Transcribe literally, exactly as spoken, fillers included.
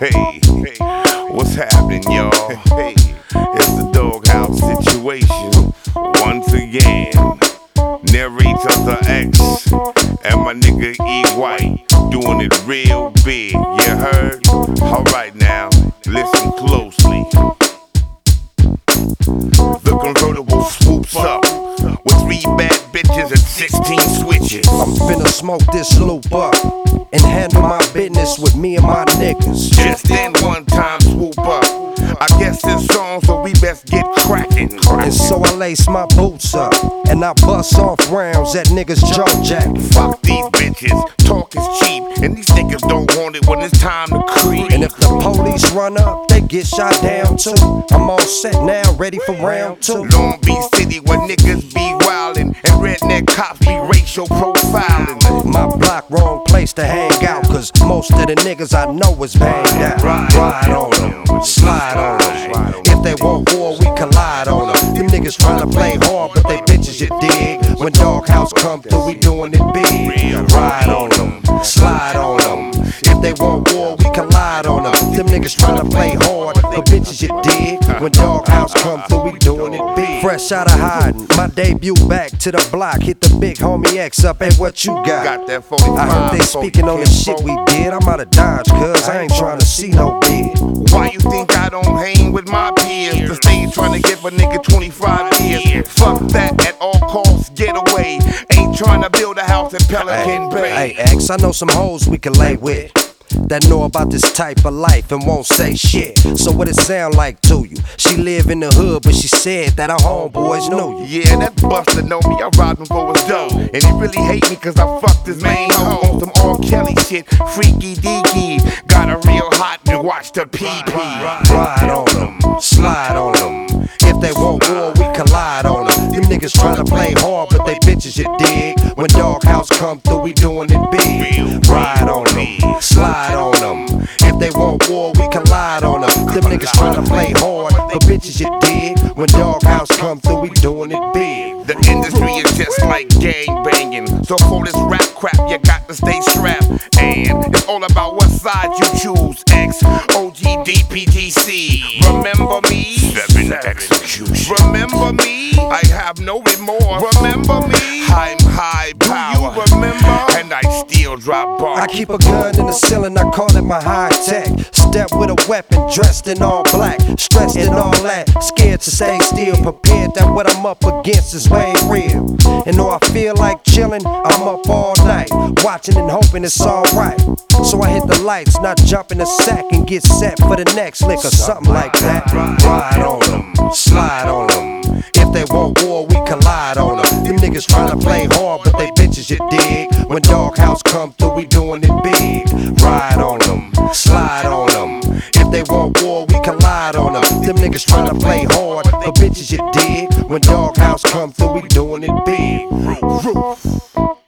Hey, what's happening, y'all? Hey, it's the Doghouse situation once again. Narrator the X and my nigga E White doing it real big. You heard? Alright now, listen closely. The convertible swoops up with three bad bitches and sixteen switches. I'm finna smoke this loop up and handle my business with me and my niggas. Just then one time swoop up. I guess it's on, so we best get crackin'. And so I lace my boots up and I bust off rounds at niggas' jaw jack. Fuck these bitches, talk is cheap, and these niggas don't want it when it's time to creep. And if the police run up, they get shot down too. I'm all set now, ready for round two. Long Beach City where niggas be wildin' and redneck cops be racial profiling. My block, wrong place to hang out, cause most of the niggas I know is banged out. Ride on them, slide on them. If they want war, we collide on them. Them niggas tryna play hard, but they bitches, you dig. When Doghouse come through, we doing it big. Ride on them, slide on them. If they want war, we collide on them. Them niggas tryna play hard, but bitches, you dig. When Doghouse come through, we doing it big. Fresh out of hiding, my debut back to the block. Hit the big homie X up, hey, what you got? Got that forty-five. I heard they speaking on the shit we did. I'm out of Dodge, cuz I ain't tryna see no bid. Why you think I don't hang with my peers? The stage tryna give a nigga twenty-five years. Fuck that, at all costs, get away. Ain't tryna build a house in Pelican Bay. Hey, X, I know some hoes we can lay with that know about this type of life and won't say shit. So what it sound like to you? She live in the hood, but she said that her homeboys know you. Yeah, that buster know me, I robbed him for his dough. And he really hate me cause I fucked his main hoe. On some R. Kelly shit, freaky deaky. Got a real hot and watch the pee-pee. Ride on them, slide on them. If they want war, we collide on them. Them niggas tryna play hard, but they bitches, you dig. When Doghouse come through, we doing it big. Ride on them, slide on them. If they want war, we collide on them. Them niggas tryna play hard, but bitches, you dig. When Doghouse come through, we doing it big. The industry is just like gang banging. So for this rap crap, you got to stay strapped. And it's all about what side you choose. X, O G, D, P, G, C. Remember me? Seven execution. Remember me? I have no remorse. Remember me? I'm high power. Do you remember? And I still drop bars. I keep a gun in the ceiling, I call it my high tech. Step with a weapon, dressed in all black, stressed in all that. Scared to stay still, prepared that what I'm up against is way real. And though I feel like chilling, I'm up all night, watching and hoping it's alright. So I hit the lights, not jump in the sack and get set for the next lick or something like that. Ride on them, slide on them. If they want war, we collide on them. Them niggas tryna play hard, but they bitches, you dig. When Doghouse come through, we doing it big. Ride on them, slide on them. If they want war, we collide on them. Them niggas tryna play hard, but bitches, you dig. When Doghouse come through, we doing it big. Roof.